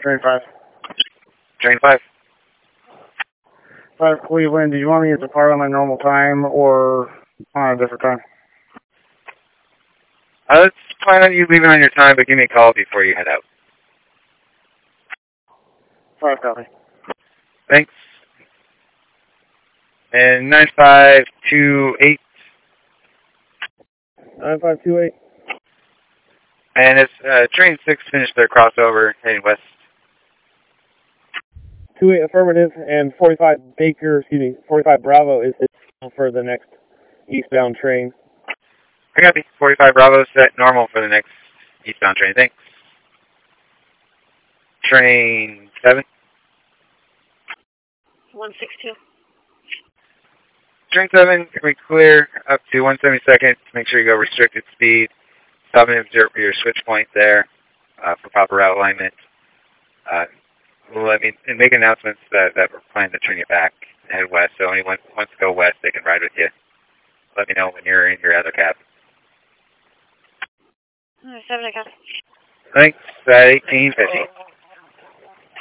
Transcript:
Train 5. Train 5. 5 Cleveland, do you want me to depart on my normal time or on a different time? Let's plan on you leaving on your time, but give me a call before you head out. 5 copy. Thanks. And 9528. 9528. And it's train 6 finished their crossover heading west. 28 affirmative, and 45 Bravo is for the next eastbound train. I got the 45 Bravo set normal for the next eastbound train. Thanks. Train 7. 162. Train 7, we clear up to 172nd. Make sure you go restricted speed. Stop and observe your switch point there for proper route alignment. Let me make announcements that we're planning to turn you back and head west. So anyone who wants to go west, they can ride with you. Let me know when you're in your other cab. 7 o'clock. Thanks. 1850.